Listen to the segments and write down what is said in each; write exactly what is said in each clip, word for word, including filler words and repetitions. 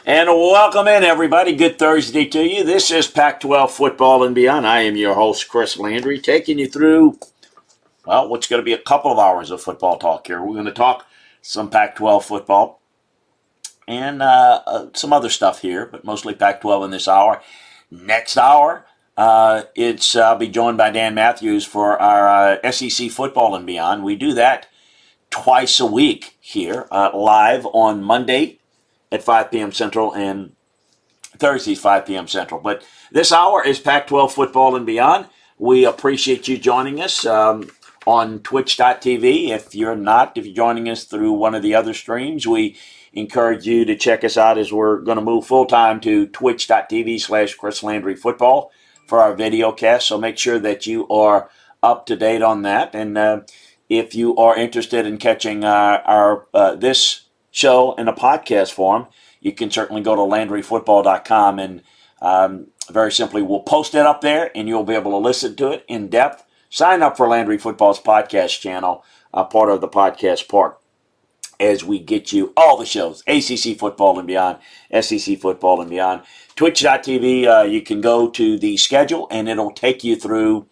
And welcome in, everybody. Good Thursday to you. This is Pac twelve Football and Beyond. I am your host, Chris Landry, taking you through, well, what's going to be a couple of hours of football talk here. We're going to talk some Pac twelve football and uh, uh, some other stuff here, but mostly Pac twelve in this hour. Next hour, uh, it's uh, I'll be joined by Dan Matthews for our uh, S E C Football and Beyond. We do that twice a week here, uh, live on Monday at five p.m. Central and Thursdays five p.m. Central. But this hour is Pac twelve Football and Beyond. We appreciate you joining us um, on twitch dot t v. If you're not, if you're joining us through one of the other streams, we encourage you to check us out as we're going to move full-time to twitch dot t v slash Chris Landry Football for our video cast. So make sure that you are up to date on that. And uh, if you are interested in catching uh, our uh, this show in a podcast form, you can certainly go to landry football dot com and um, very simply we'll post it up there and you'll be able to listen to it in depth. Sign up for Landry Football's podcast channel, uh, part of the podcast part, as we get you all the shows, A C C Football and Beyond, S E C Football and Beyond. twitch dot t v, uh, you can go to the schedule and it'll take you through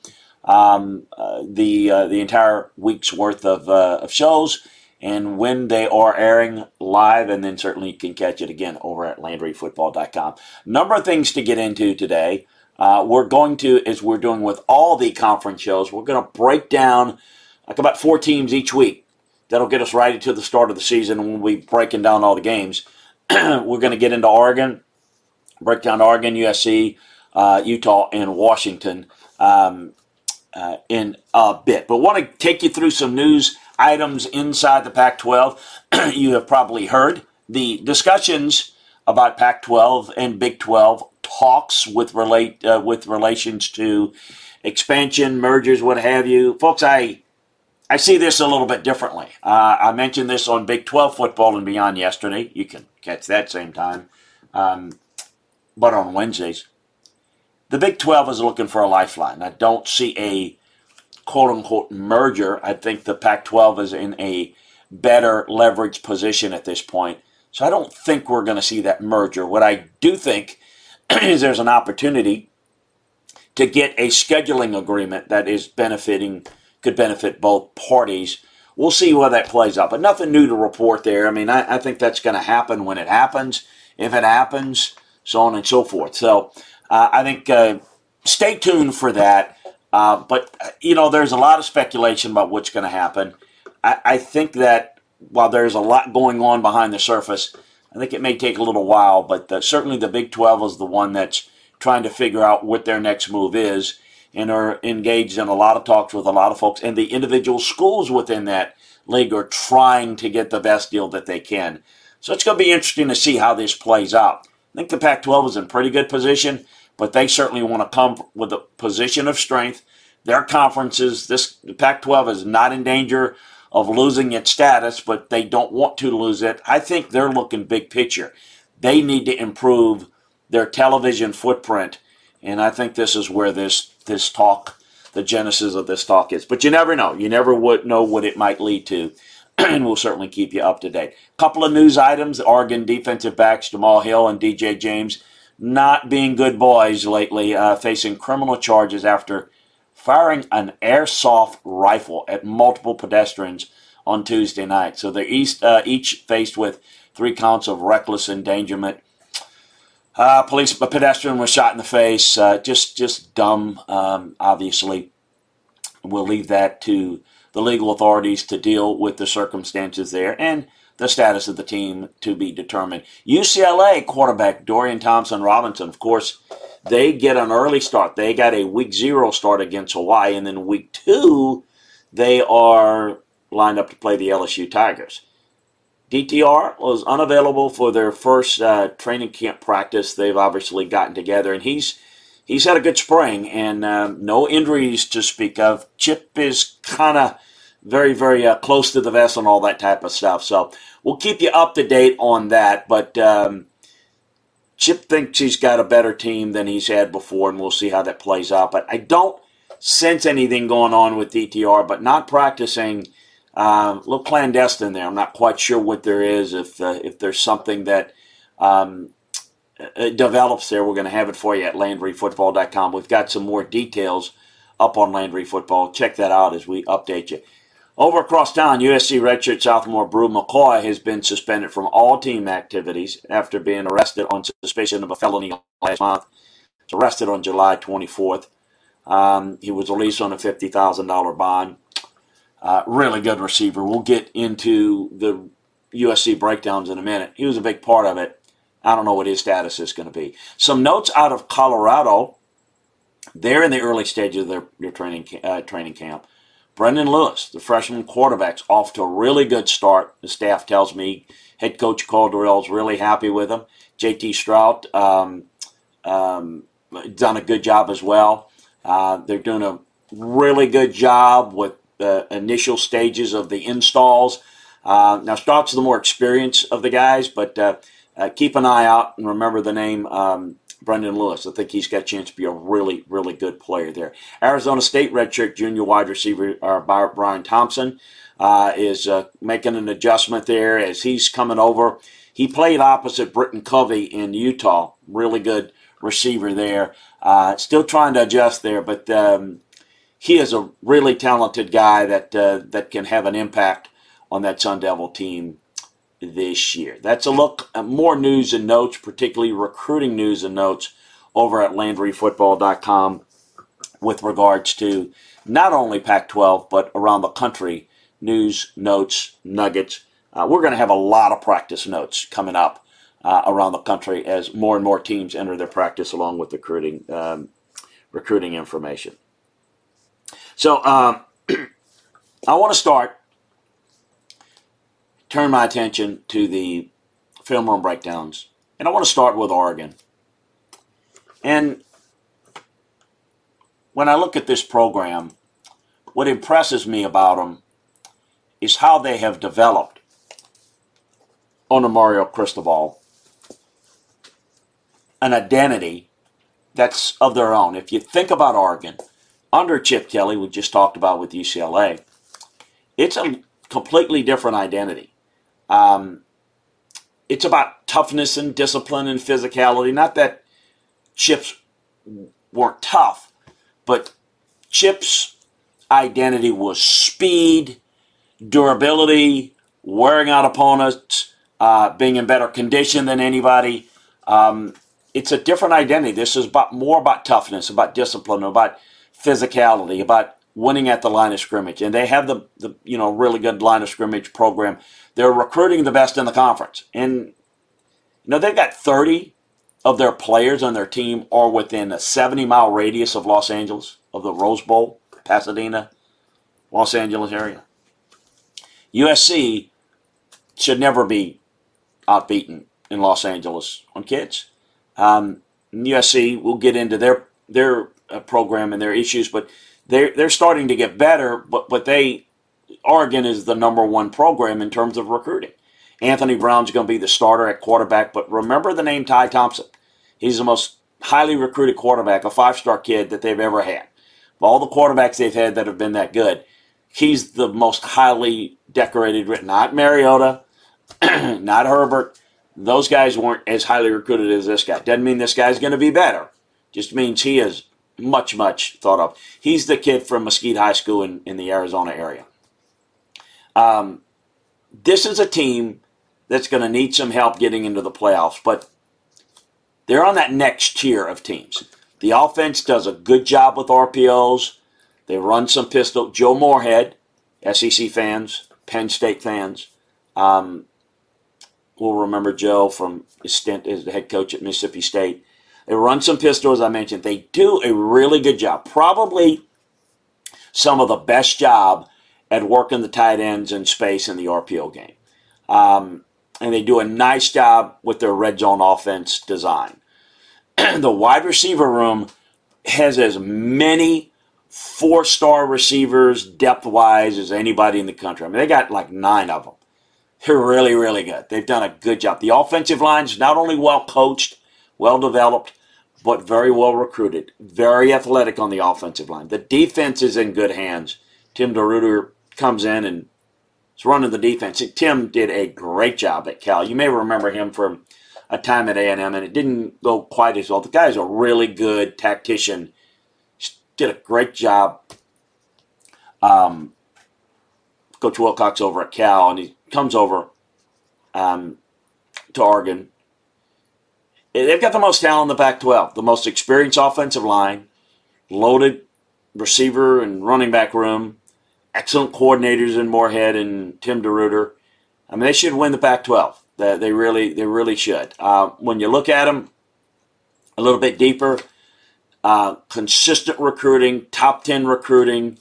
um, uh, the uh, the entire week's worth of, uh, of shows and when they are airing live, and then certainly you can catch it again over at landry football dot com. Number of things to get into today. Uh, we're going to, as we're doing with all the conference shows, we're going to break down like about four teams each week. That'll get us right into the start of the season, and we'll be breaking down all the games. We're going to get into Oregon, break down Oregon, U S C, uh, Utah, and Washington um, uh, in a bit. But want to take you through some news items inside the Pac twelve. You have probably heard the discussions about Pac twelve and Big twelve talks with relate uh, with relations to expansion, mergers, what have you. Folks, I I see this a little bit differently. Uh, I mentioned this on Big twelve Football and Beyond yesterday. You can catch that same time, um, but on Wednesdays. The Big twelve is looking for a lifeline. I don't see a quote-unquote merger. I think the Pac twelve is in a better leverage position at this point. So I don't think we're going to see that merger. What I do think is there's an opportunity to get a scheduling agreement that is benefiting, could benefit both parties. We'll see where that plays out, but nothing new to report there. I mean, I, I think that's going to happen when it happens, if it happens, so on and so forth. So uh, I think uh, stay tuned for that. Uh, but, you know, there's a lot of speculation about what's going to happen. I, I think that while there's a lot going on behind the surface, I think it may take a little while, but the, certainly the Big twelve is the one that's trying to figure out what their next move is and are engaged in a lot of talks with a lot of folks. And the individual schools within that league are trying to get the best deal that they can. So it's going to be interesting to see how this plays out. I think the Pac twelve is in pretty good position, but they certainly want to come with a position of strength. Their conferences, this the Pac twelve is not in danger of losing its status, but they don't want to lose it. I think they're looking big picture. They need to improve their television footprint, and I think this is where this this talk, the genesis of this talk is. But you never know. You never would know what it might lead to, and we'll certainly keep you up to date. Couple of news items. Oregon defensive backs Jamal Hill and D J James not being good boys lately, uh, facing criminal charges after firing an airsoft rifle at multiple pedestrians on Tuesday night. So they're each, uh, each faced with three counts of reckless endangerment. Uh, police, a pedestrian was shot in the face. Uh, just, just dumb, um, obviously. We'll leave that to the legal authorities to deal with the circumstances there and the status of the team to be determined. U C L A quarterback Dorian Thompson-Robinson, of course, they get an early start. They got a week zero start against Hawaii, and then week two, they are lined up to play the L S U Tigers. D T R was unavailable for their first uh, training camp practice. They've obviously gotten together, and he's he's had a good spring, and um, no injuries to speak of. Chip is kind of very, very uh, close to the vest and all that type of stuff. So we'll keep you up to date on that, but um, Chip thinks he's got a better team than he's had before, and we'll see how that plays out. But I don't sense anything going on with D T R, but not practicing, uh, a little clandestine there. I'm not quite sure what there is, if uh, if there's something that um, uh, develops there, we're going to have it for you at Landry Football dot com. We've got some more details up on Landry Football. Check that out as we update you. Over across town, U S C redshirt sophomore Brew McCoy has been suspended from all team activities after being arrested on suspicion of a felony last month. He was arrested on July twenty-fourth. Um, he was released on a fifty thousand dollars bond. Uh, really good receiver. We'll get into the U S C breakdowns in a minute. He was a big part of it. I don't know what his status is going to be. Some notes out of Colorado. They're in the early stages of their, their training, uh, training camp. Brendan Lewis, the freshman quarterback's off to a really good start. The staff tells me head coach Calderell's really happy with him. J T Strout um, um, done a good job as well. Uh, they're doing a really good job with the initial stages of the installs. Uh, now, Strout's the more experienced of the guys, but uh, uh, keep an eye out and remember the name um, Brendan Lewis. I think he's got a chance to be a really, really good player there. Arizona State redshirt junior wide receiver uh, Brian Thompson uh, is uh, making an adjustment there as he's coming over. He played opposite Britton Covey in Utah. Really good receiver there. Uh, still trying to adjust there, but um, he is a really talented guy that uh, that can have an impact on that Sun Devil team this year. That's a look at more news and notes, particularly recruiting news and notes over at Landry Football dot com with regards to not only Pac twelve, but around the country, news, notes, nuggets. Uh, we're going to have a lot of practice notes coming up uh, around the country as more and more teams enter their practice along with recruiting, um, recruiting information. So um, I want to start turn my attention to the film room breakdowns. And I want to start with Oregon. And when I look at this program, what impresses me about them is how they have developed under Mario Cristobal an identity that's of their own. If you think about Oregon, under Chip Kelly, we just talked about with U C L A, it's a completely different identity. Um, it's about toughness and discipline and physicality. Not that Chip's weren't tough, but Chip's identity was speed, durability, wearing out opponents, uh, being in better condition than anybody. Um, it's a different identity. This is about more about toughness, about discipline, about physicality, about winning at the line of scrimmage. And they have the, the you know really good line of scrimmage program. They're recruiting the best in the conference. And you know they've got thirty of their players on their team are within a seventy-mile radius of Los Angeles, of the Rose Bowl, Pasadena, Los Angeles area. U S C should never be outbeaten in Los Angeles on kids. Um, U S C, we'll get into their their uh, program and their issues, but they're, they're starting to get better, but, but they, Oregon is the number one program in terms of recruiting. Anthony Brown's going to be the starter at quarterback, but remember the name Ty Thompson. He's the most highly recruited quarterback, a five-star kid that they've ever had. Of all the quarterbacks they've had that have been that good, he's the most highly decorated, not Mariota, not Herbert. Those guys weren't as highly recruited as this guy. Doesn't mean this guy's going to be better. Just means he is much, much thought of. He's the kid from Mesquite High School in, in the Arizona area. Um, this is a team that's going to need some help getting into the playoffs, but they're on that next tier of teams. The offense does a good job with R P Os. They run some pistol. Joe Moorhead, S E C fans, Penn State fans, um, will remember Joe from his stint as the head coach at Mississippi State. They run some pistol, as I mentioned. They do a really good job. Probably some of the best job at working the tight ends in space in the R P O game. Um, and they do a nice job with their red zone offense design. The wide receiver room has as many four-star receivers depth-wise as anybody in the country. I mean, they got like nine of them. They're really, really good. They've done a good job. The offensive line is not only well coached, well developed, but very well recruited. Very athletic on the offensive line. The defense is in good hands. Tim DeRuyter comes in and is running the defense. Tim did a great job at Cal. You may remember him from a time at A and M, and it didn't go quite as well. The guy's a really good tactician. Did a great job. Um, Coach Wilcox over at Cal, and he comes over um, to Oregon. They've got the most talent in the Pac twelve, the most experienced offensive line, loaded receiver and running back room, excellent coordinators in Moorhead and Tim DeRuyter. I mean, they should win the Pac twelve. They, they really, they really should. Uh, when you look at them a little bit deeper, uh, consistent recruiting, top ten recruiting,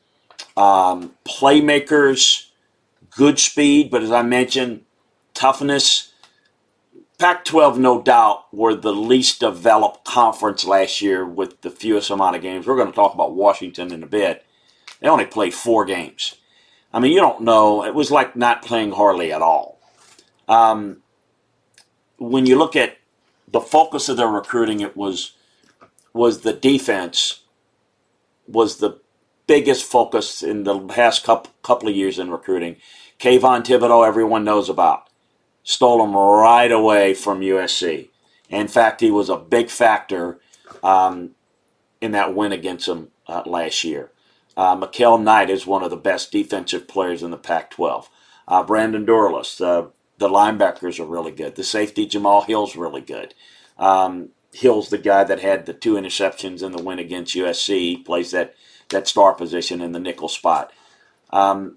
um, playmakers, good speed, but as I mentioned, toughness. Pac twelve, no doubt, were the least developed conference last year with the fewest amount of games. We're going to talk about Washington in a bit. They only played four games. I mean, you don't know. It was like not playing hardly at all. Um, when you look at the focus of their recruiting, it was was the defense was the biggest focus in the past couple, couple of years in recruiting. Kayvon Thibodeau, everyone knows about. Stole him right away from U S C. In fact, he was a big factor um, in that win against them uh, last year. Uh, Mikael Knight is one of the best defensive players in the Pac twelve. Uh, Brandon Dorlus, uh, the linebackers are really good. The safety, Jamal Hill's really good. Um, Hill's the guy that had the two interceptions in the win against U S C. He plays that, that star position in the nickel spot. Um,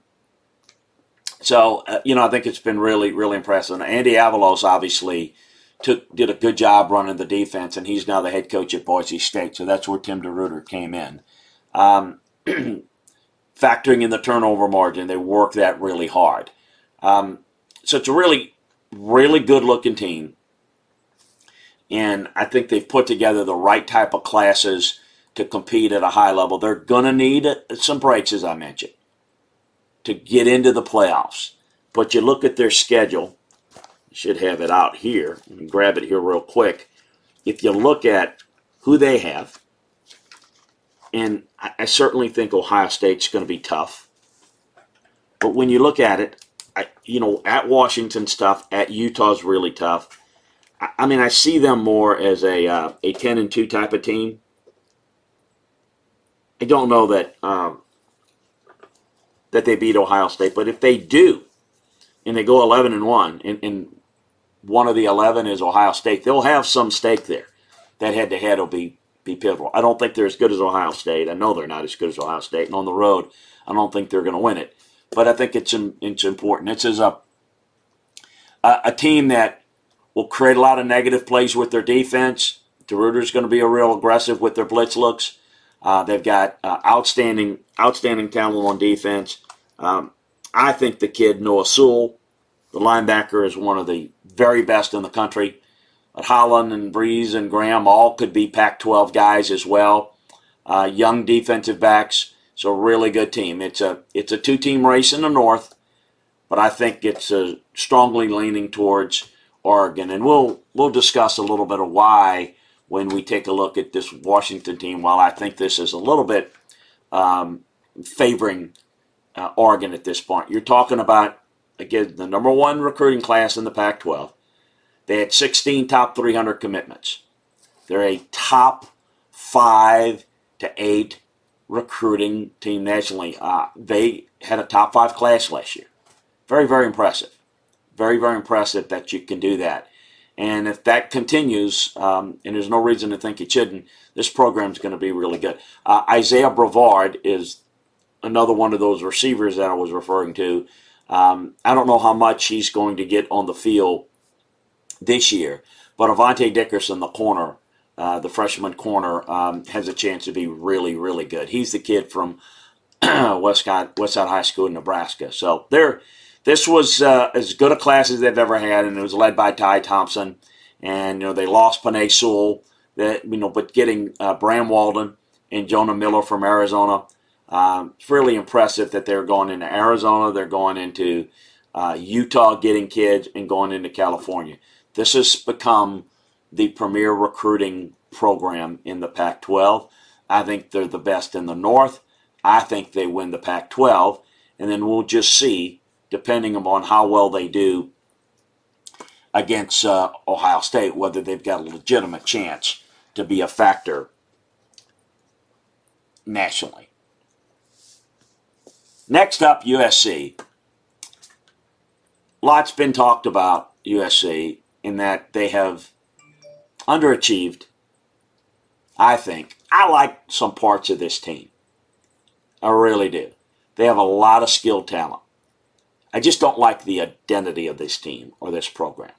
So, uh, you know, I think it's been really, really impressive. And Andy Avalos obviously took did a good job running the defense, and he's now the head coach at Boise State. So that's where Tim DeRuyter came in. Um, factoring in the turnover margin, they work that really hard. Um, so it's a really, really good-looking team. And I think they've put together the right type of classes to compete at a high level. They're going to need some breaks, as I mentioned, to get into the playoffs. But you look at their schedule, you should have it out here. You can grab it here real quick. If you look at who they have, and I certainly think Ohio State's going to be tough. But when you look at it, I, you know, at Washington's tough, at Utah's really tough. I, I mean, I see them more as a uh, a ten and two type of team. I don't know that um, that they beat Ohio State, but if they do, and they go eleven and one, and, and one of the eleven is Ohio State, they'll have some stake there. That head-to-head will be be pivotal. I don't think they're as good as Ohio State. I know they're not as good as Ohio State. And on the road, I don't think they're going to win it. But I think it's it's important. It's as a, a, a team that will create a lot of negative plays with their defense. DeRuyter's going to be a real aggressive with their blitz looks. Uh, they've got uh, outstanding outstanding talent on defense. Um, I think the kid, Noah Sewell, the linebacker, is one of the very best in the country. But Holland and Breeze and Graham all could be Pac twelve guys as well. Uh, young defensive backs, so a really good team. It's a it's a two-team race in the North, but I think it's uh, strongly leaning towards Oregon. And we'll we'll discuss a little bit of why when we take a look at this Washington team. While I think this is a little bit um, favoring uh, Oregon at this point. You're talking about, again, the number one recruiting class in the Pac twelve. They had sixteen top three hundred commitments. They're a top five to eight recruiting team nationally. Uh, they had a top five class last year. Very, very impressive. Very, very impressive that you can do that. And if that continues, um, and there's no reason to think it shouldn't, this program's going to be really good. Uh, Isaiah Brevard is another one of those receivers that I was referring to. Um, I don't know how much he's going to get on the field this year, but Avante Dickerson, the corner, uh, the freshman corner, um, has a chance to be really, really good. He's the kid from Westside, Westside High School in Nebraska. So they're, this was uh, as good a class as they've ever had, and it was led by Ty Thompson. And you know they lost Panay Sewell, that you know, but getting uh, Bram Walden and Jonah Miller from Arizona, um, it's really impressive that they're going into Arizona, they're going into uh, Utah, getting kids, and going into California. This has become the premier recruiting program in the Pac twelve. I think they're the best in the North. I think they win the Pac twelve. And then we'll just see, depending upon how well they do against uh, Ohio State, whether they've got a legitimate chance to be a factor nationally. Next up, U S C. Lots been talked about U S C in that they have underachieved, I think. I like some parts of this team. I really do. They have a lot of skilled talent. I just don't like the identity of this team or this program.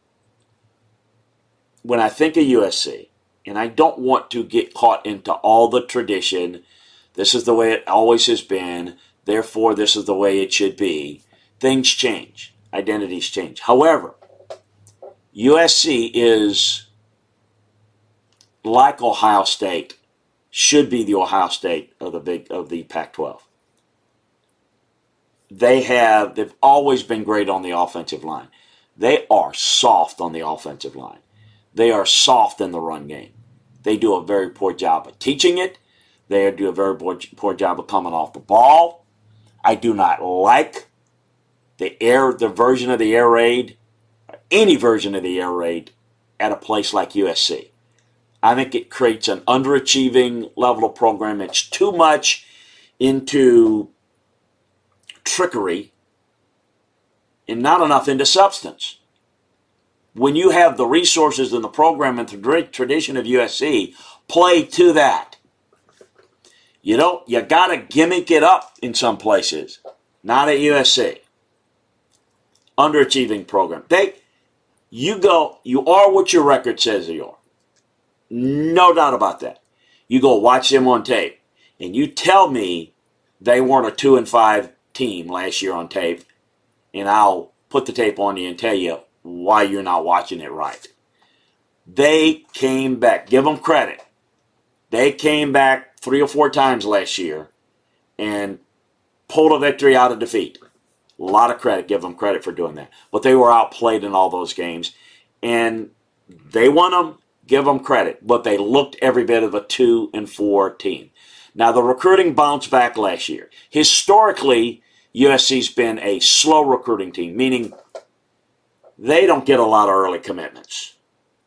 When I think of U S C, and I don't want to get caught into all the tradition, this is the way it always has been, therefore this is the way it should be, things change. Identities change. However, U S C is like Ohio State, should be the Ohio State of the big of the Pac twelve. They have they've always been great on the offensive line. They are soft on the offensive line. They are soft in the run game. They do a very poor job of teaching it. They do a very poor, poor job of coming off the ball. I do not like the air, the version of the air raid, any version of the air raid at a place like U S C. I think it creates an underachieving level of program. It's too much into trickery and not enough into substance. When you have the resources in the program and the tradition of U S C, play to that. You don't, you got to gimmick it up in some places. Not at U S C. Underachieving program. They, you go, you are what your record says you are. No doubt about that. You go watch them on tape, and you tell me they weren't a two and five team last year on tape, and I'll put the tape on you and tell you why you're not watching it right. They came back. Give them credit. They came back three or four times last year and pulled a victory out of defeat. A lot of credit. Give them credit for doing that. But they were outplayed in all those games, and they won them. Give them credit. But they looked every bit of a two and four team. Now, the recruiting bounced back last year. Historically, U S C's been a slow recruiting team, meaning they don't get a lot of early commitments.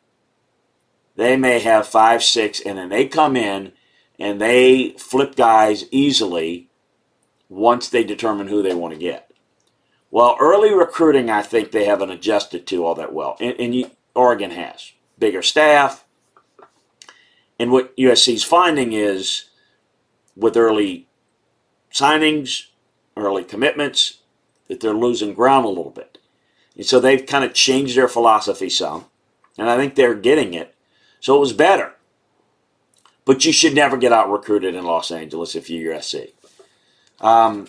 They may have five, six, and then they come in and they flip guys easily once they determine who they want to get. Well, early recruiting, I think they haven't adjusted to all that well. And, and you, Oregon has. Bigger staff. And what U S C's finding is with early signings, early commitments, that they're losing ground a little bit. And so they've kind of changed their philosophy some. And I think they're getting it. So it was better. But you should never get out recruited in Los Angeles if you're U S C. Um,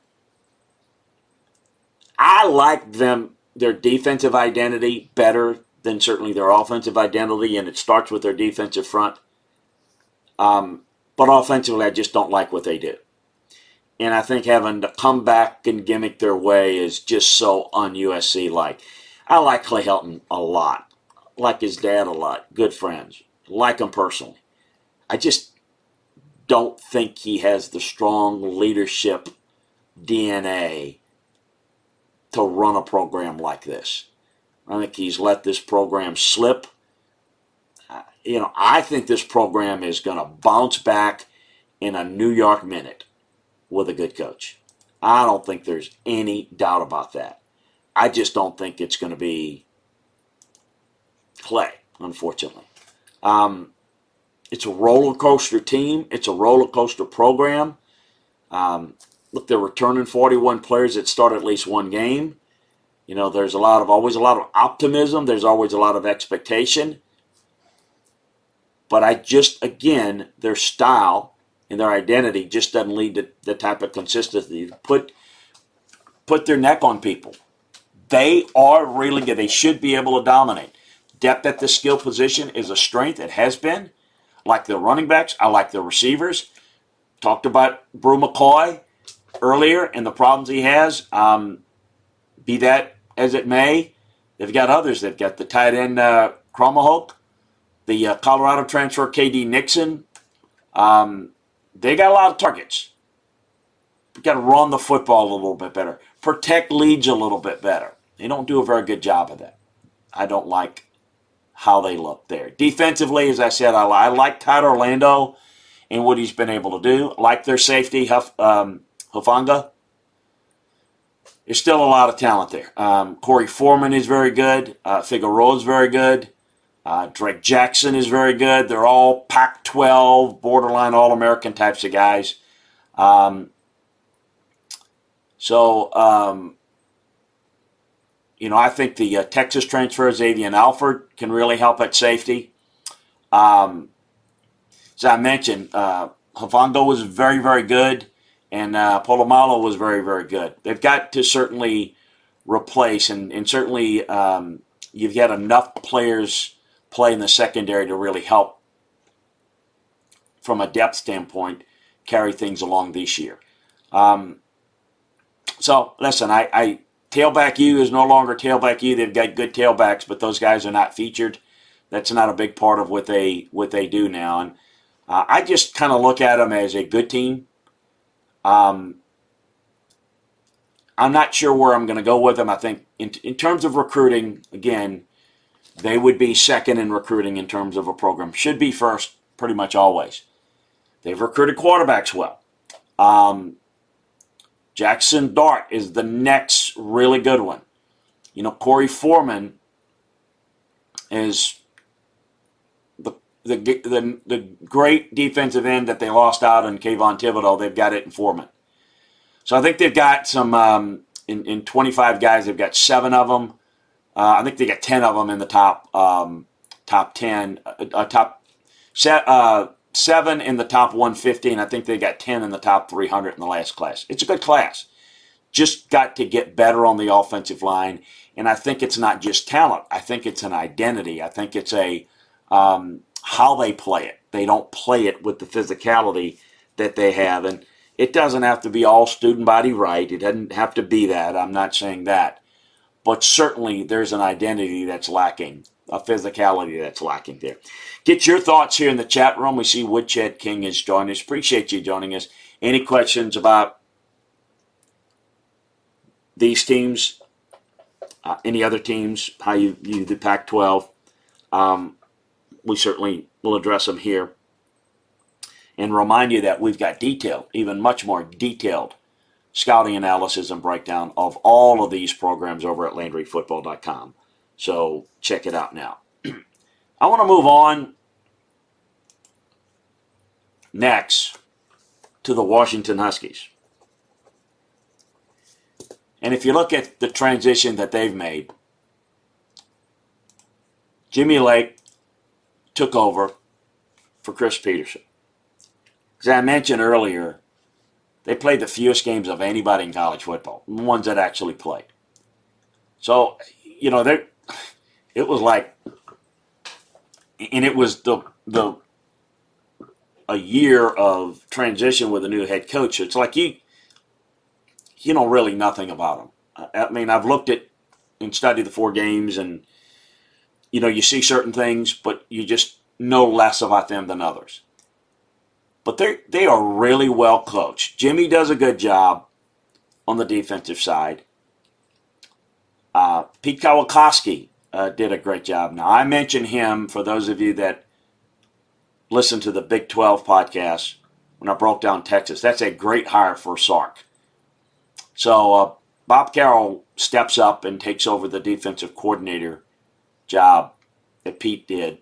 I like them, their defensive identity better than certainly their offensive identity, and it starts with their defensive front. Um, but offensively, I just don't like what they do. And I think having to come back and gimmick their way is just so un-U S C-like. I like Clay Helton a lot. Like his dad a lot. Good friends. Like him personally. I just don't think he has the strong leadership D N A to run a program like this. I think he's let this program slip. Uh, you know, I think this program is going to bounce back in a New York minute with a good coach. I don't think there's any doubt about that. I just don't think it's going to be Clay, unfortunately. Um, it's a roller coaster team. It's a roller coaster program. Um, look, they're returning forty-one players that start at least one game. You know, there's a lot of always a lot of optimism. There's always a lot of expectation. But I just, again, their style and their identity just doesn't lead to the type of consistency. Put put their neck on people. They are really good. They should be able to dominate. Depth at the skill position is a strength. It has been. Like the running backs. I like the receivers. Talked about Brew McCoy earlier and the problems he has. Um, be that as it may, they've got others. They've got the tight end uh, Kromahulk, the uh, Colorado transfer K D Nixon. Um, they got a lot of targets. You've got to run the football a little bit better. Protect leads a little bit better. They don't do a very good job of that. I don't like how they look there. Defensively, as I said, I, I like Todd Orlando and what he's been able to do. I like their safety, Huff, um, Hufanga. There's still a lot of talent there. Um, Corey Foreman is very good. Uh, Figueroa is very good. Uh, Drake Jackson is very good. They're all Pac twelve, borderline All-American types of guys. Um, so, um, you know, I think the uh, Texas transfer, Xavier Alford, can really help at safety. Um, as I mentioned, uh, Hufanga was very, very good, and uh, Polamalu was very, very good. They've got to certainly replace, and, and certainly um, you've got enough players play in the secondary to really help, from a depth standpoint, carry things along this year. Um, so, listen, I, I tailback U is no longer tailback U. They've got good tailbacks, but those guys are not featured. That's not a big part of what they what they do now. And uh, I just kind of look at them as a good team. Um, I'm not sure where I'm going to go with them. I think in, in terms of recruiting, again, they would be second in recruiting in terms of a program. Should be first pretty much always. They've recruited quarterbacks well. Um, Jackson Dart is the next really good one. You know, Corey Foreman is the the the, the great defensive end that they lost out on Kayvon Thibodeau. They've got it in Foreman. So I think they've got some, um, in, in twenty-five guys, they've got seven of them. Uh, I think they got ten of them in the top um, top ten, uh, uh, top set, uh, seven in the top one fifty, and I think they got ten in the top three hundred in the last class. It's a good class. Just got to get better on the offensive line, and I think it's not just talent. I think it's an identity. I think it's a um, how they play it. They don't play it with the physicality that they have, and it doesn't have to be all student body right. It doesn't have to be that. I'm not saying that. But certainly there's an identity that's lacking, a physicality that's lacking there. Get your thoughts here in the chat room. We see Woodshed King has joined us. Appreciate you joining us. Any questions about these teams, uh, any other teams, how you view the Pac twelve? Um, we certainly will address them here. And remind you that we've got detailed, even much more detailed, scouting analysis and breakdown of all of these programs over at Landry Football dot com. So check it out now. I want to move on next to the Washington Huskies. And if you look at the transition that they've made, Jimmy Lake took over for Chris Peterson. As I mentioned earlier, they played the fewest games of anybody in college football, the ones that actually played. So, you know, it was like, and it was the the a year of transition with a new head coach. It's like you you know really nothing about them. I mean, I've looked at and studied the four games, and you know, you see certain things, but you just know less about them than others. But they they are really well coached. Jimmy does a good job on the defensive side. Uh, Pete Kawakowski uh, did a great job. Now, I mentioned him for those of you that listen to the Big twelve podcast when I broke down Texas. That's a great hire for Sark. So uh, Bob Carroll steps up and takes over the defensive coordinator job that Pete did.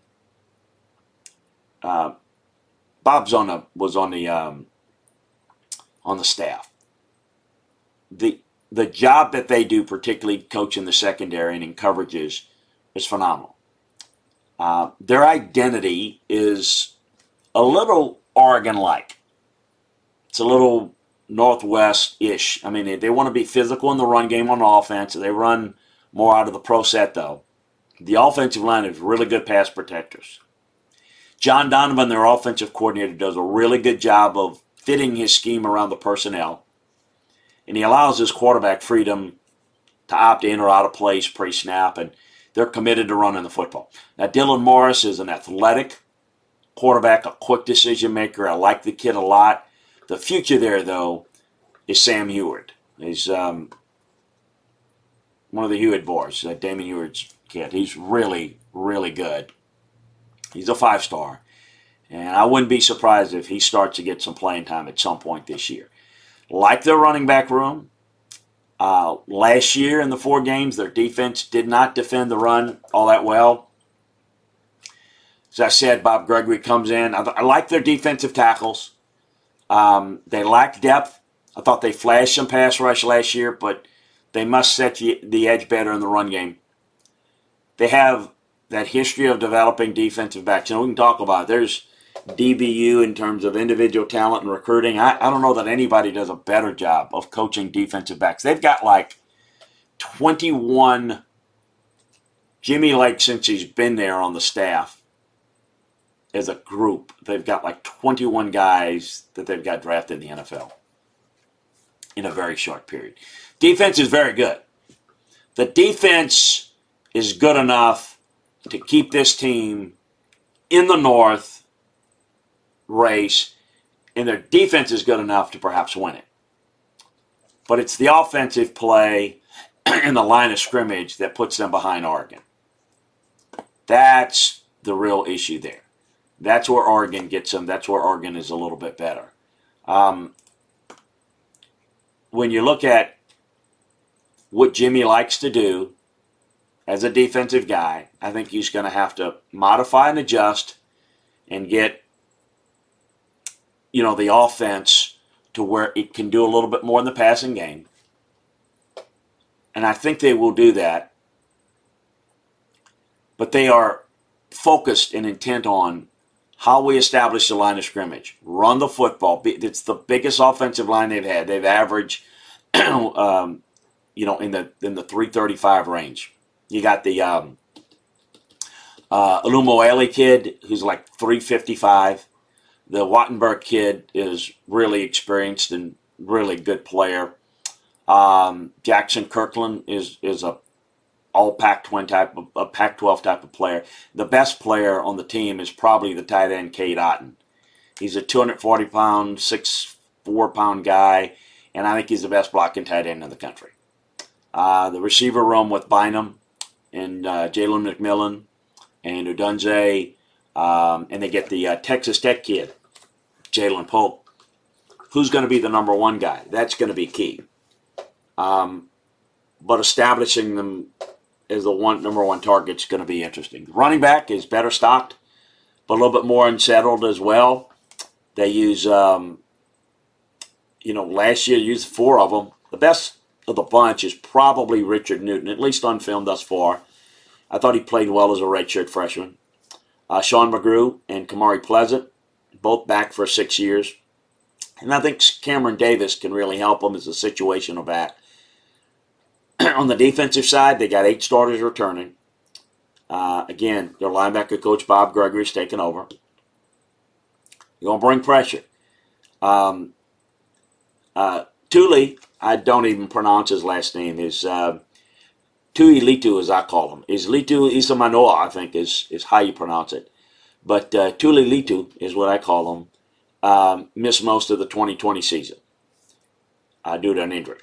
Uh, Bob's on the was on the um, on the staff. The the job that they do, particularly coaching the secondary and in coverages, is phenomenal. Uh, their identity is a little Oregon-like. It's a little Northwest-ish. I mean, they, they want to be physical in the run game on offense. They run more out of the pro set, though. The offensive line is really good pass protectors. John Donovan, their offensive coordinator, does a really good job of fitting his scheme around the personnel. And he allows his quarterback freedom to opt in or out of place pre-snap, and they're committed to running the football. Now, Dylan Morris is an athletic quarterback, a quick decision maker. I like the kid a lot. The future there, though, is Sam Heward. He's um, one of the Heward boys, uh, Damon Heward's kid. He's really, really good. He's a five-star. And I wouldn't be surprised if he starts to get some playing time at some point this year. Like their running back room, uh, last year in the four games, their defense did not defend the run all that well. As I said, Bob Gregory comes in. I, I like their defensive tackles. Um, they lack depth. I thought they flashed some pass rush last year, but they must set the, the edge better in the run game. They have that history of developing defensive backs. You know, we can talk about it. There's D B U in terms of individual talent and recruiting. I, I don't know that anybody does a better job of coaching defensive backs. They've got like twenty-one, Jimmy Lake, since he's been there on the staff as a group, they've got like twenty-one guys that they've got drafted in the N F L in a very short period. Defense is very good. The defense is good enough to keep this team in the North race, and their defense is good enough to perhaps win it. But it's the offensive play in the line of scrimmage that puts them behind Oregon. That's the real issue there. That's where Oregon gets them. That's where Oregon is a little bit better. Um, when you look at what Jimmy likes to do as a defensive guy, I think he's going to have to modify and adjust and get, you know, the offense to where it can do a little bit more in the passing game. And I think they will do that. But they are focused and intent on how we establish the line of scrimmage. Run the football. It's the biggest offensive line they've had. They've averaged, um, you know, in the in the three thirty-five range. You got the um, uh, Olumoele kid, who's like three fifty-five. The Wattenberg kid is really experienced and really good player. Um, Jackson Kirkland is is a all Pac twelve type of a Pac twelve type of player. The best player on the team is probably the tight end Cade Otton. He's a two hundred forty pound, six foot four pound guy, and I think he's the best blocking tight end in the country. Uh, the receiver room with Bynum and uh, Jalen McMillan and Udunze, um, and they get the uh, Texas Tech kid, Jalen Pope. Who's going to be the number one guy? That's going to be key. Um, but establishing them as the one number one target is going to be interesting. The running back is better stocked, but a little bit more unsettled as well. They use, um, you know, last year used four of them. The best of the bunch is probably Richard Newton, at least on film thus far. I thought he played well as a redshirt freshman. Uh, Sean McGrew and Kamari Pleasant, both back for six years. And I think Cameron Davis can really help them as a situational back. On the defensive side, they got eight starters returning. Uh, again, their linebacker coach, Bob Gregory, is taking over. You're going to bring pressure. Um, uh, Tuli, I don't even pronounce his last name, is uh, Tuilitu, as I call him. Is Litu Isamanoa, I think, is, is how you pronounce it. But uh, Tuilitu is what I call him. Um, missed most of the twenty twenty season uh, due to an injury.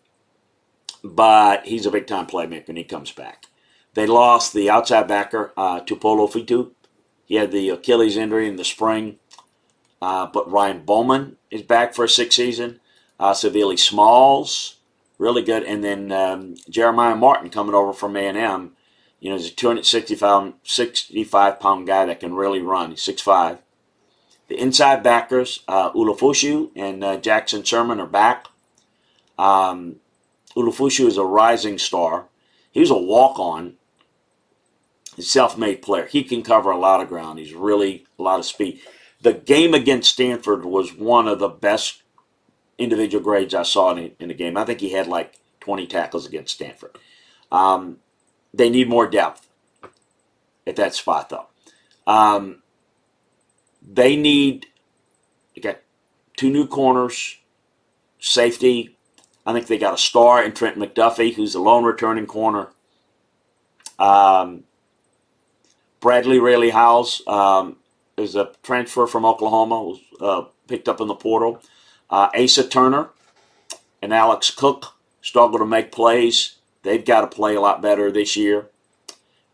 But he's a big-time playmaker when he comes back. They lost the outside backer, uh, Tupolo Fitu. He had the Achilles injury in the spring. Uh, but Ryan Bowman is back for a sixth season. Uh, Savili Smalls, really good. And then um, Jeremiah Martin coming over from A and M. You know, he's a two hundred sixty-five pound guy that can really run. He's six foot five. The inside backers, uh, Ulufushu and uh, Jackson Sherman are back. Um, Ulufushu is a rising star. He was a walk-on, a self-made player. He can cover a lot of ground. He's really a lot of speed. The game against Stanford was one of the best individual grades I saw in, in the game. I think he had like twenty tackles against Stanford. Um, they need more depth at that spot, though. Um, they need, they got two new corners, safety. I think they got a star in Trent McDuffie, who's the lone returning corner. Um, Bradley Rayleigh Howes um, is a transfer from Oklahoma, was uh, picked up in the portal. Uh, Asa Turner and Alex Cook struggle to make plays. They've got to play a lot better this year.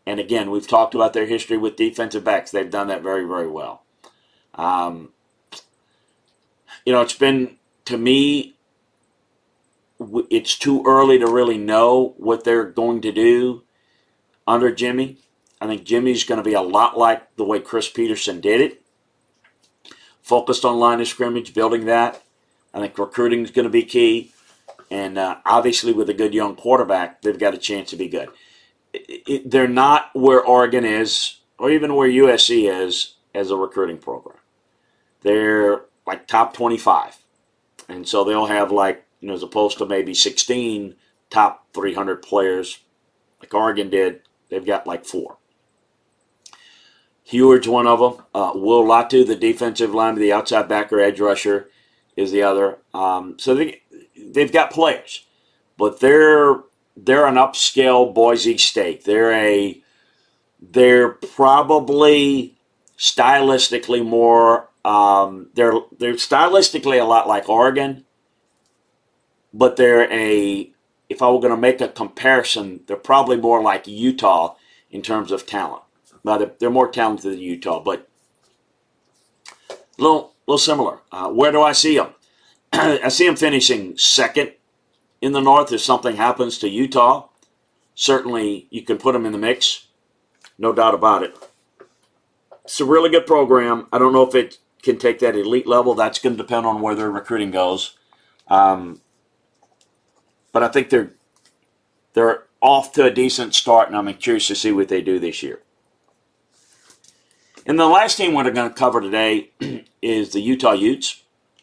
And again, we've talked about their history with defensive backs. They've done that very, very well. Um, you know, it's been, to me, it's too early to really know what they're going to do under Jimmy. I think Jimmy's going to be a lot like the way Chris Peterson did it. Focused on line of scrimmage, building that. I think recruiting is going to be key. And uh, obviously with a good young quarterback, they've got a chance to be good. It, it, they're not where Oregon is, or even where U S C is, as a recruiting program. They're like top twenty-five. And so they'll have like, you know, as opposed to maybe sixteen top three hundred players like Oregon did, they've got like four. Heward's one of them. Uh, Will Latu, the defensive lineman, the outside backer, edge rusher, is the other. Um, so they, they've got players. But they're they're an upscale Boise State. They're a they're probably stylistically more um, they're they're stylistically a lot like Oregon, but they're a if I were going to make a comparison, they're probably more like Utah in terms of talent. Now they're, they're more talented than Utah, but a little little similar. Uh, where do I see them? I see them finishing second in the North if something happens to Utah. Certainly, you can put them in the mix. No doubt about it. It's a really good program. I don't know if it can take that elite level. That's going to depend on where their recruiting goes. Um, but I think they're they're off to a decent start, and I'm curious to see what they do this year. And the last team we're going to cover today is the Utah Utes.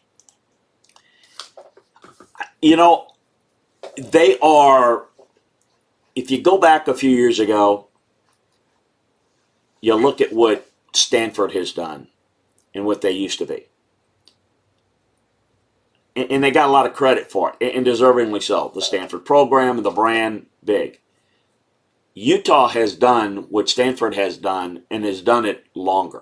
You know, they are, if you go back a few years ago, you look at what Stanford has done and what they used to be. And, and they got a lot of credit for it, and deservingly so. The Stanford program and the brand, big. Utah has done what Stanford has done and has done it longer.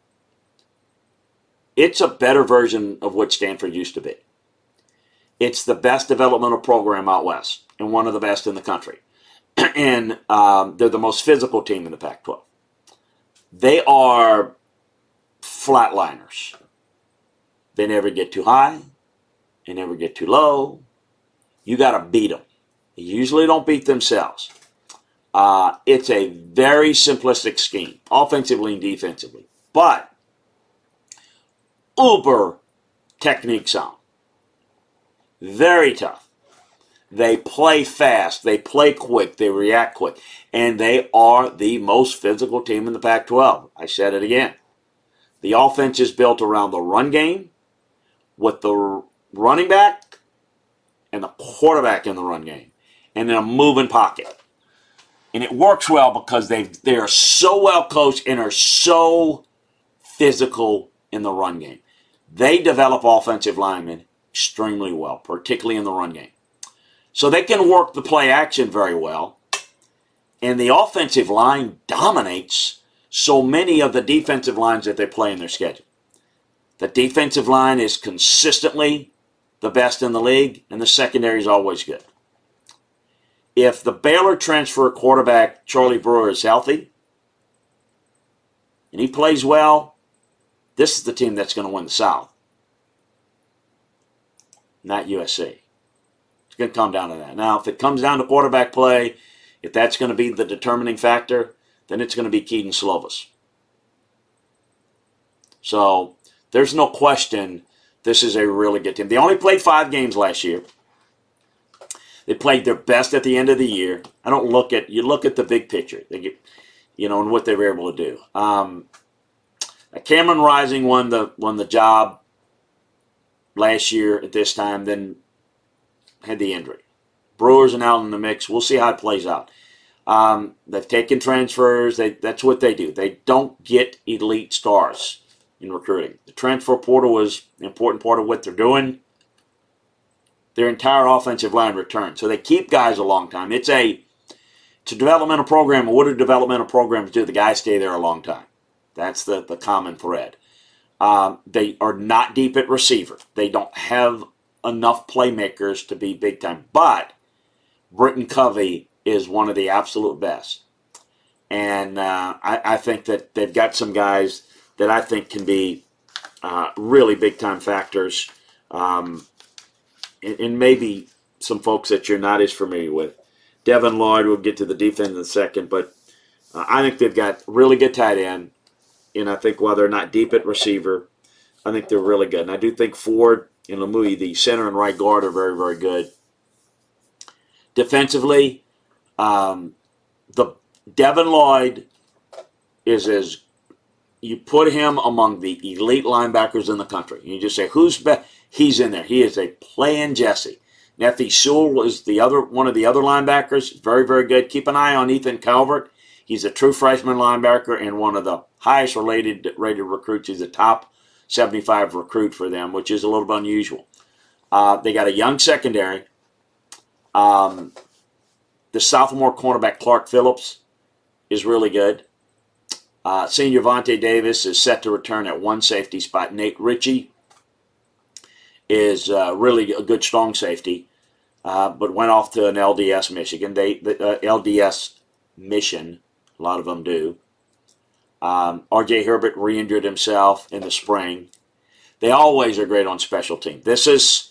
It's a better version of what Stanford used to be. It's the best developmental program out west and one of the best in the country. And um, they're the most physical team in the Pac twelve. They are flatliners. They never get too high. They never get too low. You got to beat them. They usually don't beat themselves. Uh, it's a very simplistic scheme, offensively and defensively, but uber technique sound. Very tough. They play fast, they play quick, they react quick, and they are the most physical team in the Pac twelve. I said it again. The offense is built around the run game with the running back and the quarterback in the run game, and then a moving pocket. And it works well because they they are so well coached and are so physical in the run game. They develop offensive linemen extremely well, particularly in the run game. So they can work the play action very well. And the offensive line dominates so many of the defensive lines that they play in their schedule. The defensive line is consistently the best in the league, and the secondary is always good. If the Baylor transfer quarterback, Charlie Brewer, is healthy and he plays well, this is the team that's going to win the South. Not U S C. It's going to come down to that. Now, if it comes down to quarterback play, if that's going to be the determining factor, then it's going to be Keaton Slovis. So there's no question this is a really good team. They only played five games last year. They played their best at the end of the year. I don't look at, you look at the big picture, they get, you know, and what they were able to do. Um, Cameron Rising won the won the job last year at this time, then had the injury. Brewers are now in the mix. We'll see how it plays out. Um, they've taken transfers. They, that's what they do. They don't get elite stars in recruiting. The transfer portal is an important part of what they're doing. Their entire offensive line returns. So they keep guys a long time. It's a, it's a developmental program. What do developmental programs do? The guys stay there a long time. That's the, the common thread. Um, they are not deep at receiver. They don't have enough playmakers to be big time. But Britton Covey is one of the absolute best. And uh, I, I think that they've got some guys that I think can be uh, really big-time factors, um, and, and maybe some folks that you're not as familiar with. Devin Lloyd, we'll get to the defense in a second, but uh, I think they've got really good tight end, and I think while they're not deep at receiver, I think they're really good. And I do think Ford and Lamouille, the center and right guard, are very, very good. Defensively, um, the Devin Lloyd is as you put him among the elite linebackers in the country. You just say, who's best? He's in there. He is a playing Jesse. Nephi Sewell is the other one of the other linebackers. Very, very good. Keep an eye on Ethan Calvert. He's a true freshman linebacker and one of the highest related rated recruits. He's a top seventy-five recruit for them, which is a little bit unusual. Uh, they got a young secondary. Um, the sophomore cornerback, Clark Phillips, is really good. Uh, senior Vontae Davis is set to return at one safety spot. Nate Ritchie is uh, really a good strong safety, uh, but went off to an L D S Michigan. They the uh, L D S mission, a lot of them do. Um, R J Herbert re-injured himself in the spring. They always are great on special teams. This is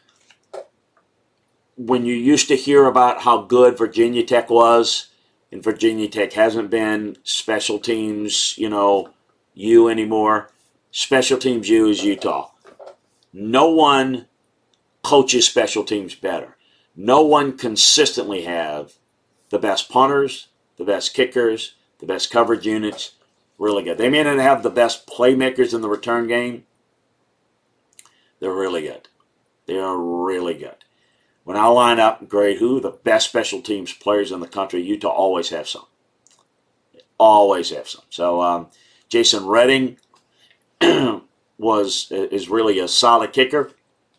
when you used to hear about how good Virginia Tech was, and Virginia Tech hasn't been special teams, you know, U anymore. Special teams U is Utah. No one coaches special teams better. No one consistently have the best punters, the best kickers, the best coverage units. Really good. They may not have the best playmakers in the return game. They're really good. They are really good. When I line up and grade who the best special teams players in the country, Utah always have some. Always have some. So um, Jason Redding was is really a solid kicker.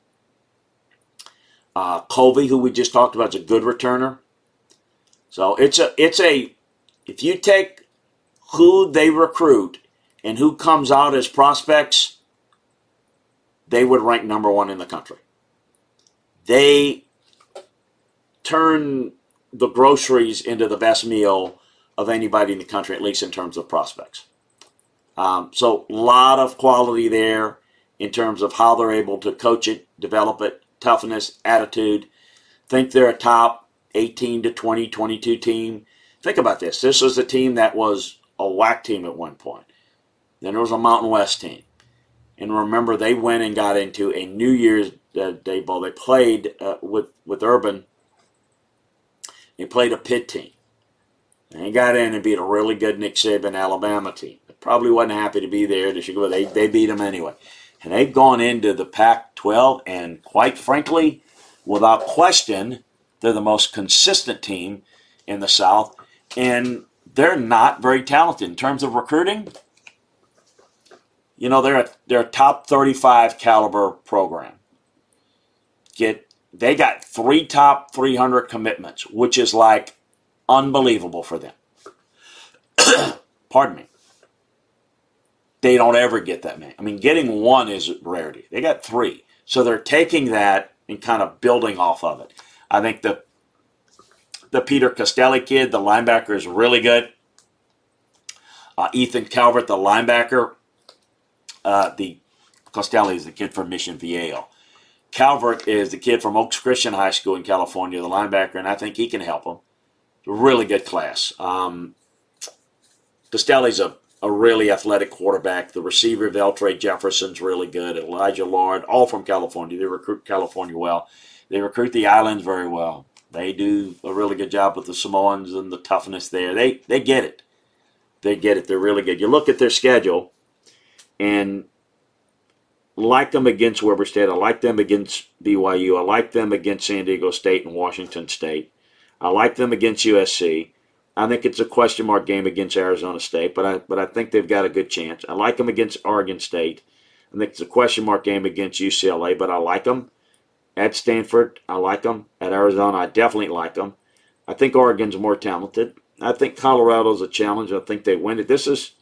Uh, Colby, who we just talked about, is a good returner. So it's a it's a if you take who they recruit and who comes out as prospects, they would rank number one in the country. They turn the groceries into the best meal of anybody in the country, at least in terms of prospects. Um, so a lot of quality there in terms of how they're able to coach it, develop it, toughness, attitude. Think they're a top eighteen to twenty, twenty-two team. Think about this. This was a team that was a W A C team at one point. Then there was a Mountain West team. And remember, they went and got into a New Year's Day Bowl. They played uh, with, with Urban. They played a Pitt team. And they got in and beat a really good Nick Saban Alabama team. They probably wasn't happy to be there. They, they beat them anyway. And they've gone into the Pac twelve, and quite frankly, without question, they're the most consistent team in the South. And they're not very talented in terms of recruiting. You know, they're a, they're a top thirty-five caliber program. Get they got three top three hundred commitments, which is like unbelievable for them. Pardon me. They don't ever get that many. I mean, getting one is rarity. They got three. So they're taking that and kind of building off of it. I think the the Peter Costelli kid, the linebacker, is really good. Uh, Ethan Calvert, the linebacker, uh, the Costelli is the kid from Mission Viejo. Calvert is the kid from Oaks Christian High School in California, the linebacker, and I think he can help them. Really good class. Um, Costelli's a, a really athletic quarterback. The receiver, Veltre Jefferson's really good. Elijah Lord, all from California. They recruit California well. They recruit the islands very well. They do a really good job with the Samoans and the toughness there. They they get it. They get it. They're really good. You look at their schedule, and like them against Weber State. I like them against B Y U. I like them against San Diego State and Washington State. I like them against U S C. I think it's a question mark game against Arizona State, but I but I think they've got a good chance. I like them against Oregon State. I think it's a question mark game against U C L A, but I like them. At Stanford, I like them. At Arizona, I definitely like them. I think Oregon's more talented. I think Colorado's a challenge. I think they win it. This is,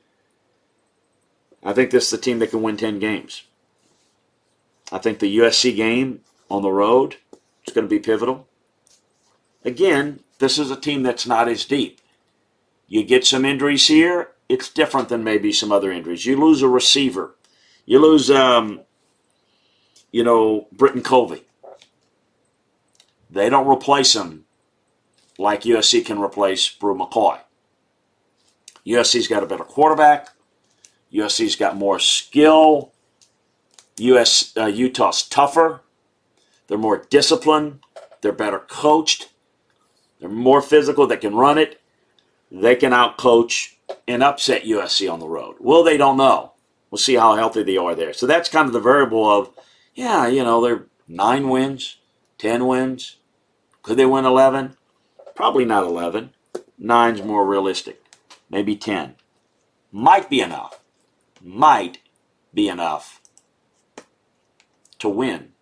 I think this is the team that can win ten games. I think the U S C game on the road is going to be pivotal. Again, this is a team that's not as deep. You get some injuries here, it's different than maybe some other injuries. You lose a receiver. You lose, um, you know, Britton Colby. They don't replace him like U S C can replace Brew McCoy. U S C's got a better quarterback. U S C's got more skill. U S uh, Utah's tougher. They're more disciplined. They're better coached. They're more physical. They can run it. They can outcoach and upset U S C on the road. Well, they don't know. We'll see how healthy they are there. So that's kind of the variable of, yeah, you know, they're nine wins, ten wins. Could they win eleven? Probably not eleven. Nine's more realistic. Maybe ten. Might be enough. Might be enough to win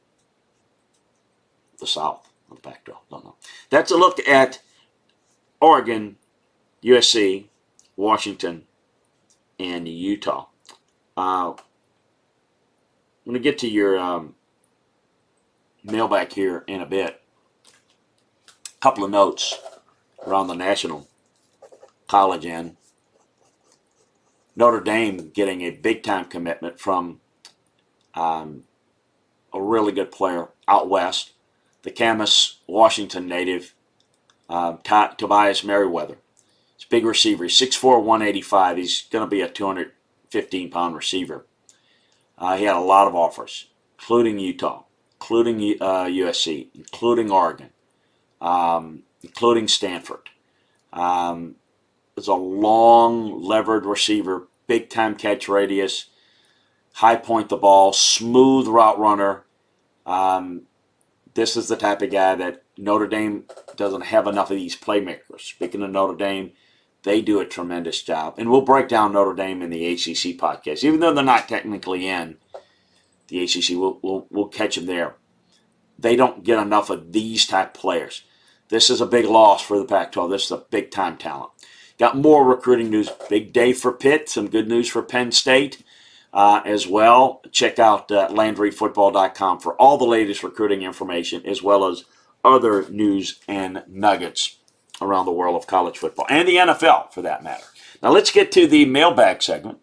the South of the Pac twelve. Don't know. That's a look at Oregon, U S C, Washington, and Utah. Uh, I'm going to get to your um, mailbag here in a bit. A couple of notes around the national college end. Notre Dame getting a big-time commitment from um, a really good player out west, the Camas, Washington native, uh, T- Tobias Merriweather. He's a big receiver. He's six four, one eighty-five. He's going to be a two hundred fifteen pound receiver. Uh, he had a lot of offers, including Utah, including uh, U S C, including Oregon, um, including Stanford. Um, it's a long, levered receiver, big-time catch radius, high point the ball, smooth route runner. Um, this is the type of guy that Notre Dame doesn't have enough of these playmakers. Speaking of Notre Dame, they do a tremendous job. And we'll break down Notre Dame in the A C C podcast. Even though they're not technically in the A C C, we'll, we'll, we'll catch them there. They don't get enough of these type players. This is a big loss for the Pac twelve. This is a big-time talent. Got more recruiting news. Big day for Pitt. Some good news for Penn State uh, as well. Check out uh, Landry Football dot com for all the latest recruiting information as well as other news and nuggets around the world of college football and the N F L for that matter. Now let's get to the mailbag segment.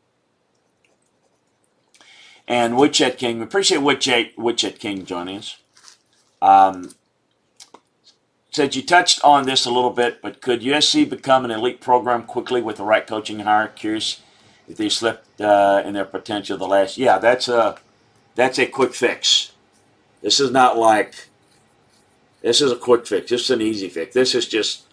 And Woodchet King, we appreciate Woodchet, Woodchet King joining us. Um, said you touched on this a little bit, but could U S C become an elite program quickly with the right coaching hire? Curious if they slipped uh, in their potential the last. Yeah, that's a that's a quick fix. This is not like this is a quick fix. This is an easy fix. This is just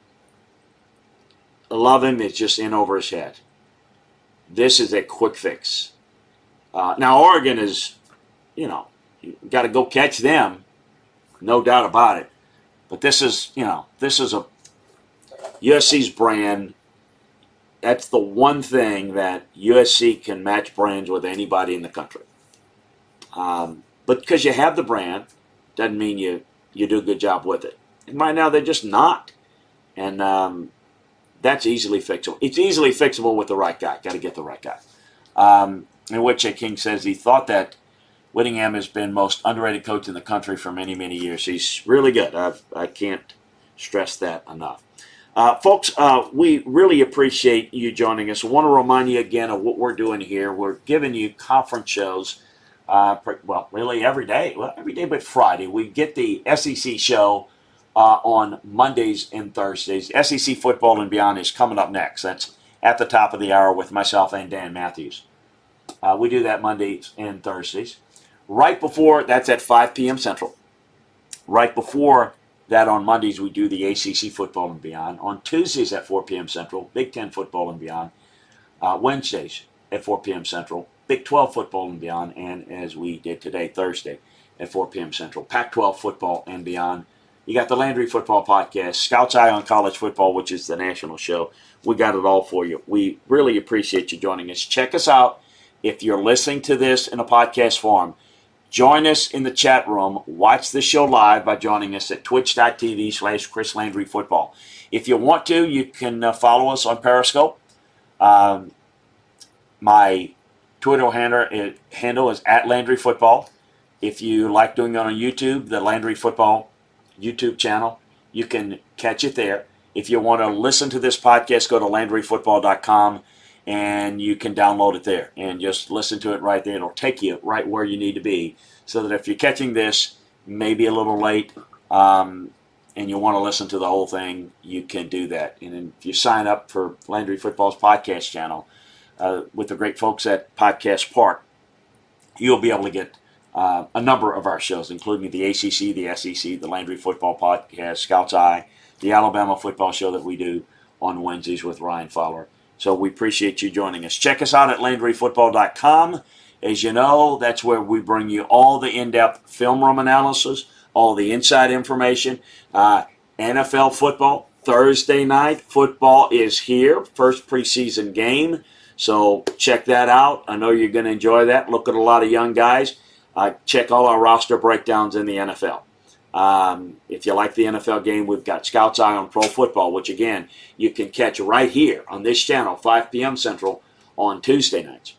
love him. It's just in over his head. This is a quick fix. Uh, now Oregon is, you know, you got to go catch them, no doubt about it. But this is, you know, this is a U S C's brand. That's the one thing that U S C can match brands with anybody in the country. Um, but because you have the brand, doesn't mean you, you do a good job with it. And right now they're just not. And um, that's easily fixable. It's easily fixable with the right guy. Got to get the right guy. Um, and Woodchet King says he thought that Whittingham has been most underrated coach in the country for many, many years. He's really good. I've, I can't stress that enough. Uh, folks, uh, we really appreciate you joining us. I want to remind you again of what we're doing here. We're giving you conference shows, uh, well, really every day. Well, every day but Friday. We get the S E C show uh, on Mondays and Thursdays. S E C Football and Beyond is coming up next. That's at the top of the hour with myself and Dan Matthews. Uh, we do that Mondays and Thursdays. Right before, that's at five p.m. Central. Right before that on Mondays, we do the A C C Football and Beyond. On Tuesdays at four p.m. Central, Big Ten Football and Beyond. Uh, Wednesdays at four p.m. Central, Big twelve Football and Beyond. And as we did today, Thursday at four p.m. Central, Pac twelve Football and Beyond. You got the Landry Football Podcast, Scout's Eye on College Football, which is the national show. We got it all for you. We really appreciate you joining us. Check us out if you're listening to this in a podcast form. Join us in the chat room. Watch the show live by joining us at twitch.tv slash Chris Landry Football. If you want to, you can uh, follow us on Periscope. Um, my Twitter handle is, handle is at Landry Football. If you like doing it on YouTube, the Landry Football YouTube channel, you can catch it there. if you want to listen to this podcast, go to landry football dot com and you can download it there and just listen to it right there. It'll take you right where you need to be, so that if you're catching this maybe a little late um, and you want to listen to the whole thing, you can do that. And if you sign up for Landry Football's podcast channel uh, with the great folks at Podcast Park, you'll be able to get uh, a number of our shows, including the A C C, the S E C, the Landry Football Podcast, Scout's Eye, the Alabama football show that we do on Wednesdays with Ryan Fowler. So we appreciate you joining us. Check us out at landry football dot com. As you know, that's where we bring you all the in-depth film room analysis, all the inside information. Uh, N F L football, Thursday night football is here, first preseason game. So check that out. I know you're going to enjoy that. Look at a lot of young guys. Uh, check all our roster breakdowns in the N F L. Um, if you like the N F L game, we've got Scout's Eye on Pro Football, which, again, you can catch right here on this channel, five p.m. Central, on Tuesday nights.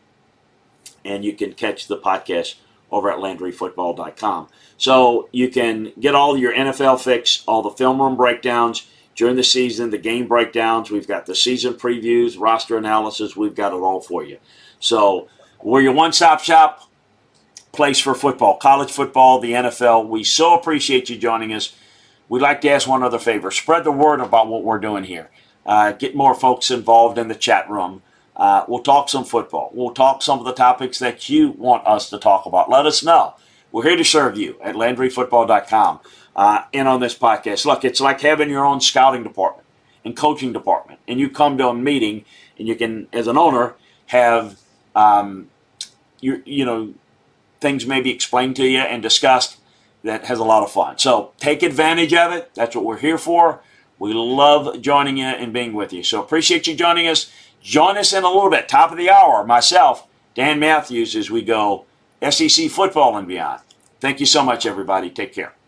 And you can catch the podcast over at landry football dot com. So you can get all your N F L fix, all the film room breakdowns during the season, the game breakdowns. We've got the season previews, roster analysis. We've got it all for you. So we're your one-stop shop place for football, college football, the N F L. We so appreciate you joining us. We'd like to ask one other favor. Spread the word about what we're doing here. Uh, get more folks involved in the chat room. Uh, we'll talk some football. We'll talk some of the topics that you want us to talk about. Let us know. We're here to serve you at landry football dot com uh, and on this podcast. Look, it's like having your own scouting department and coaching department. And you come to a meeting and you can, as an owner, have, um, you, you know, things maybe explained to you and discussed. That has a lot of fun. So take advantage of it. That's what we're here for. We love joining you and being with you. So appreciate you joining us. Join us in a little bit, top of the hour, myself, Dan Matthews, as we go S E C football and beyond. Thank you so much, everybody. Take care.